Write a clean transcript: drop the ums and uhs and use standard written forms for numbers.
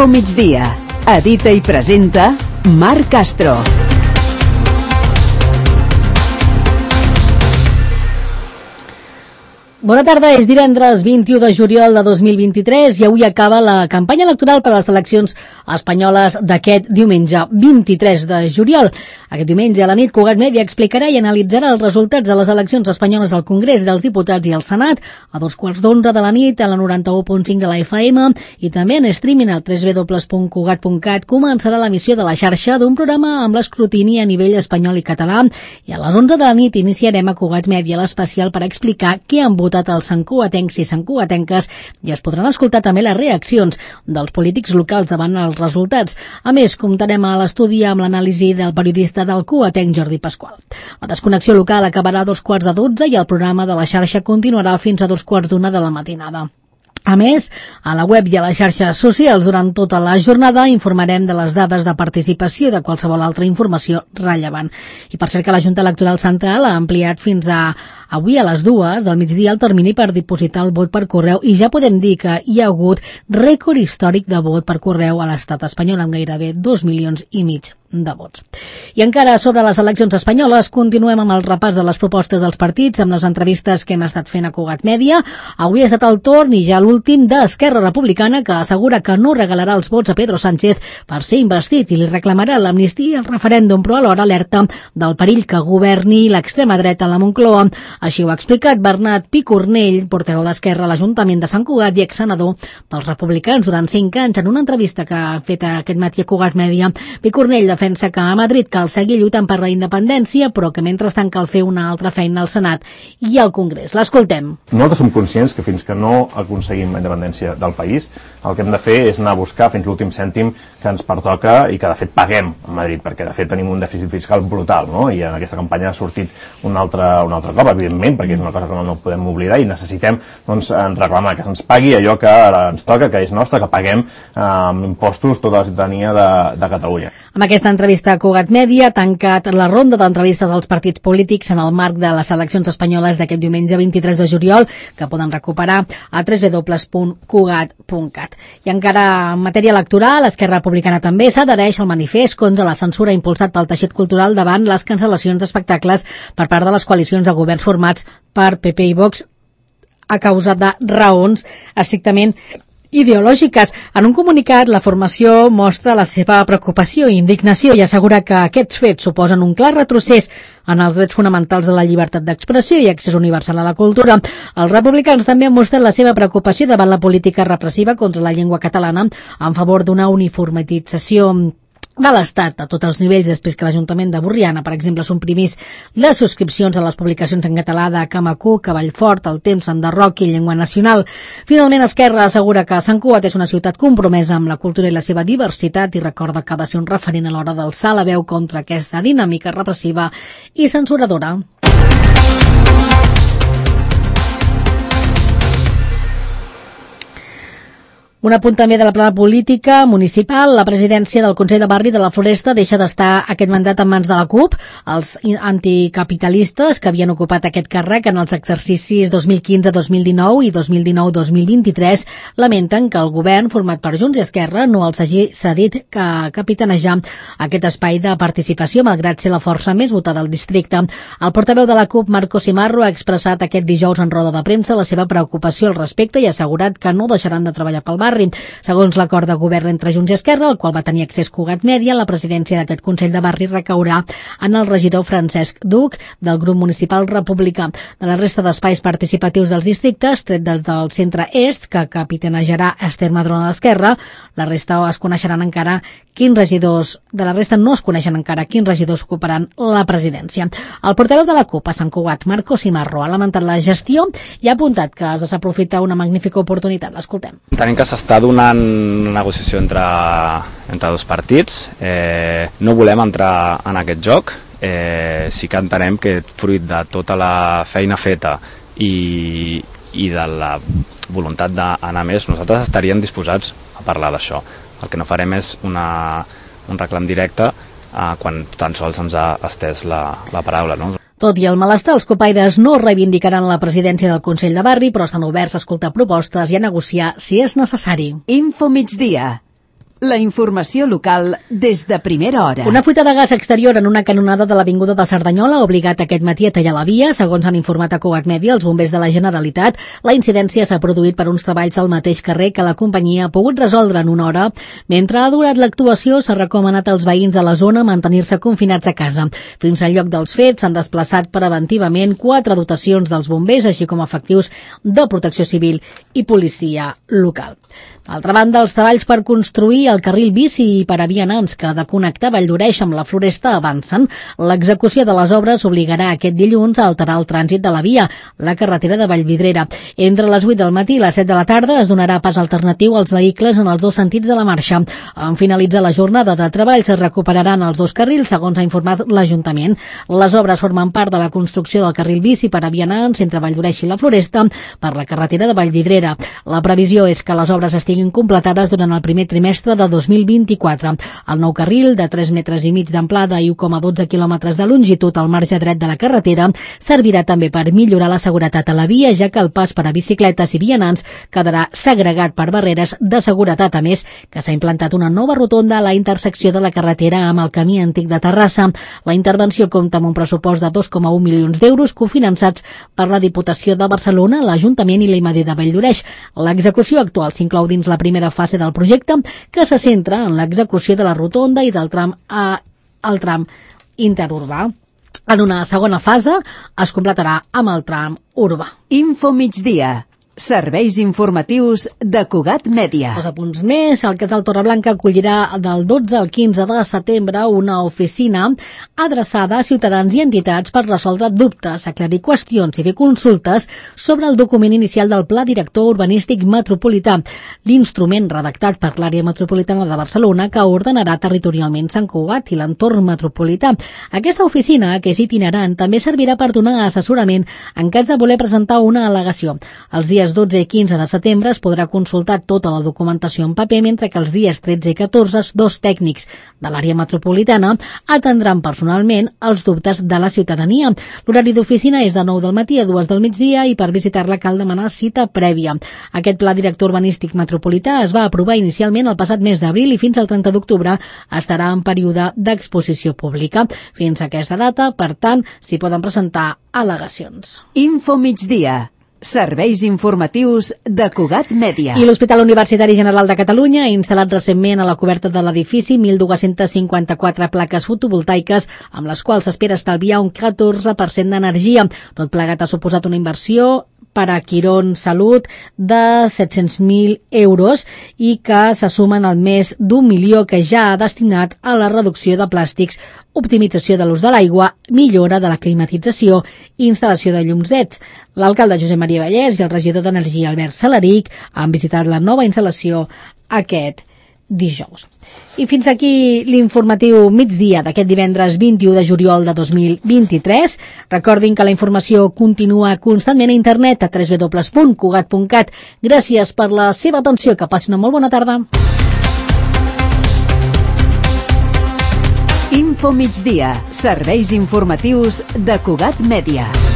Info Migdia. Edita i presenta Marc Castro. Bona tarda, és divendres 21 de juliol de 2023 i avui acaba la campanya electoral per a les eleccions espanyoles d'aquest diumenge 23 de juliol. Aquest diumenge a la nit Cugat Mèdia explicarà i analitzarà els resultats de les eleccions espanyoles al Congrés dels Diputats i al Senat a 11:15 de la nit a la 91.5 de la FM i també en streaming al www.cugat.cat començarà l'emissió de la xarxa d'un programa amb l'escrutini a nivell espanyol i català i a les 11 de la nit iniciarem a Cugat Mèdia l'especial per explicar què han votat els santcugatencs i santcugatenques i es podran escoltar també les reaccions dels polítics locals davant els resultats. A més, comptarem a l'estudi amb l'anàlisi del periodista del cugatenc Jordi Pasqual. La desconnexió local acabarà a 11:15 i el programa de la xarxa continuarà fins a 2:15 de la matinada. A més, a la web i a les xarxes socials durant tota la jornada informarem de les dades de participació i de qualsevol altra informació rellevant. I per cert que la Junta Electoral Central ha ampliat fins a avui a les 2 del migdia el termini per dipositar el vot per correu i ja podem dir que hi ha hagut rècord històric de vot per correu a l'estat espanyol amb gairebé 2,5 milions de vots. I encara sobre les eleccions espanyoles continuem amb el repàs de les propostes dels partits amb les entrevistes que hem estat fent a Cugat Mèdia. Avui ha estat el torn i ja l'últim d'Esquerra Republicana que assegura que no regalarà els vots a Pedro Sánchez per ser investit i li reclamarà l'amnistia i el referèndum, però alhora alerta del perill que governi l'extrema dreta a la Moncloa. Així ho ha explicat Bernat Picornell, portaveu d'Esquerra a l'Ajuntament de Sant Cugat i exsenador pels republicans durant 5 anys en una entrevista que ha fet aquest matí a Cugat Mèdia. Picornell defensa que a Madrid cal seguir lluitant per la independència, però que mentrestant cal fer una altra feina al Senat i al Congrés. L'escoltem. Nosaltres som conscients que fins que no aconseguim la independència del país, el que hem de fer és anar a buscar fins l'últim cèntim que ens pertoca i que de fet paguem a Madrid, perquè de fet tenim un dèficit fiscal brutal, no? I en aquesta campanya ha sortit un altre cop, evidentment, perquè és una cosa que no podem oblidar i necessitem reclamar que se'ns pagui allò que ens toca, que és nostre, que paguem amb impostos tota la ciutadania de Catalunya. Amb aquesta entrevista a Cugat Mèdia ha tancat la ronda d'entrevistes als partits polítics en el marc de les eleccions espanyoles d'aquest diumenge 23 de juliol, que poden recuperar a www.cugat.cat. I encara en matèria electoral, Esquerra Republicana també s'adhereix al manifest contra la censura impulsat pel teixit cultural davant les cancel·lacions d'espectacles per part de les coalicions de governs formats per PP i Vox a causa de raons estrictament ideològiques. En un comunicat, la formació mostra la seva preocupació i indignació i assegura que aquests fets suposen un clar retrocés en els drets fonamentals de la llibertat d'expressió i accés universal a la cultura. Els republicans també han mostrat la seva preocupació davant la política repressiva contra la llengua catalana en favor d'una uniformització de l'Estat a tots els nivells després que l'Ajuntament de Borriana, per exemple, suprimís les subscripcions a les publicacions en català de Camacuc, Cavallfort, El Temps, Enderroc i Llengua Nacional. Finalment, Esquerra assegura que Sant Cugat és una ciutat compromesa amb la cultura i la seva diversitat i recorda que ha de ser un referent a l'hora d'alçar la veu contra aquesta dinàmica repressiva i censuradora. Un apunt també de la plana política municipal. La presidència del Consell de Barri de la Floresta deixa d'estar aquest mandat en mans de la CUP. Els anticapitalistes que havien ocupat aquest càrrec en els exercicis 2015-2019 i 2019-2023 lamenten que el govern format per Junts i Esquerra no els hagi cedit que capitanejar aquest espai de participació malgrat ser la força més votada al districte. El portaveu de la CUP, Marco Simarro, ha expressat aquest dijous en roda de premsa la seva preocupació al respecte i ha assegurat que no deixaran de treballar pel barri. Segons l'acord de govern entre Junts i Esquerra, al qual va tenir accés Cugat Mèdia, la presidència d'aquest Consell de Barri recaurà en el regidor Francesc Duc del grup municipal republicà. De la resta d'espais participatius dels districtes, tret dels del centre est, que capitanejarà Esther Madrona d'Esquerra, la resta es coneixeran encara quins regidors, de la resta no es coneixen encara quins regidors ocuparan la presidència. El portaveu de la CUP a Sant Cugat, Marco Simarro, ha lamentat la gestió i ha apuntat que es desaprofita una magnífica oportunitat. L'escoltem. Tenim que s'està donant una negociació entre dos partits. No volem entrar en aquest joc. Sí que entenem que fruit de tota la feina feta i de la voluntat d'anar més, nosaltres estaríem disposats a parlar d'això. El que no farem és un reclam directe quan tan sols ens ha estès la paraula, no? Tot i el malestar, els copaires no reivindicaran la presidència del Consell de Barri, però estan oberts a escoltar propostes i a negociar si és necessari. Info Migdia. La informació local des de primera hora. Una fuita de gas exterior en una canonada de l'avinguda de Cerdanyola ha obligat aquest matí a tallar la via. Segons han informat a Cugat Mèdia els bombers de la Generalitat, la incidència s'ha produït per uns treballs al mateix carrer que la companyia ha pogut resoldre en una hora. Mentre ha durat l'actuació, s'ha recomanat als veïns de la zona mantenir-se confinats a casa. Fins al lloc dels fets s'han desplaçat preventivament 4 dotacions dels bombers, així com efectius de protecció civil i policia local. D'altra banda, els treballs per construir el carril bici per a vianants que ha de connectar Valldoreix amb la Floresta avancen. L'execució de les obres obligarà aquest dilluns a alterar el trànsit de la via, la carretera de Vallvidrera. Entre les 8 del matí i les 7 de la tarda es donarà pas alternatiu als vehicles en els dos sentits de la marxa. En finalitzar la jornada de treball es recuperaran els dos carrils, segons ha informat l'Ajuntament. Les obres formen part de la construcció del carril bici per a vianants entre Valldoreix i la Floresta per la carretera de Vallvidrera. La previsió és que les obres estiguin completades durant el primer trimestre de 2024. El nou carril, de 3,5 metres d'amplada i 1,12 quilòmetres de longitud al marge dret de la carretera, servirà també per millorar la seguretat a la via, ja que el pas per a bicicletes i vianants quedarà segregat per barreres de seguretat. A més, que s'ha implantat una nova rotonda a la intersecció de la carretera amb el camí antic de Terrassa. La intervenció compta amb un pressupost de 2,1 milions d'euros cofinançats per la Diputació de Barcelona, l'Ajuntament i l'IMADI de Valldoreix. L'execució actual s'inclou dins la primera fase del projecte, que se centra en l'execució de la rotonda i del tram al tram interurbà. En una segona fase es completarà amb el tram urbà. Info migdia. Serveis informatius de Cugat Mèdia. 2 apunts més. El Casal Torreblanca acollirà del 12 al 15 de setembre una oficina adreçada a ciutadans i entitats per resoldre dubtes, aclarir qüestions i fer consultes sobre el document inicial del Pla Director Urbanístic Metropolità, l'instrument redactat per l'àrea metropolitana de Barcelona que ordenarà territorialment Sant Cugat i l'entorn metropolità. Aquesta oficina, que és itinerant, també servirà per donar assessorament en cas de voler presentar una al·legació. Els dies 12 i 15 de setembre es podrà consultar tota la documentació en paper, mentre que els dies 13 i 14 2 tècnics de l'àrea metropolitana atendran personalment els dubtes de la ciutadania. L'horari d'oficina és de 9 del matí a 2 del migdia i per visitar-la cal demanar cita prèvia. Aquest Pla Director Urbanístic Metropolità es va aprovar inicialment el passat mes d'abril i fins al 30 d'octubre estarà en període d'exposició pública. Fins a aquesta data, per tant, s'hi poden presentar al·legacions. Info migdia. Serveis informatius de Cugat Mèdia. I l'Hospital Universitari General de Catalunya ha instal·lat recentment a la coberta de l'edifici 1.254 plaques fotovoltaiques, amb les quals s'espera estalviar un 14% d'energia. Tot plegat ha suposat una inversió per a Quirón Salut de 700.000 euros i que se sumen al més d'1 milió que ja ha destinat a la reducció de plàstics, optimització de l'ús de l'aigua, millora de la climatització i instal·lació de llums LED. L'alcalde Josep Maria Vallès i el regidor d'Energia Albert Salaric han visitat la nova instal·lació aquest dijous. I fins aquí l'informatiu migdia d'aquest divendres 21 de juliol de 2023. Recordin que la informació continua constantment a internet a www.cugat.cat. Gràcies per la seva atenció. Que passi una molt bona tarda. Info migdia. Serveis informatius de Cugat Mèdia.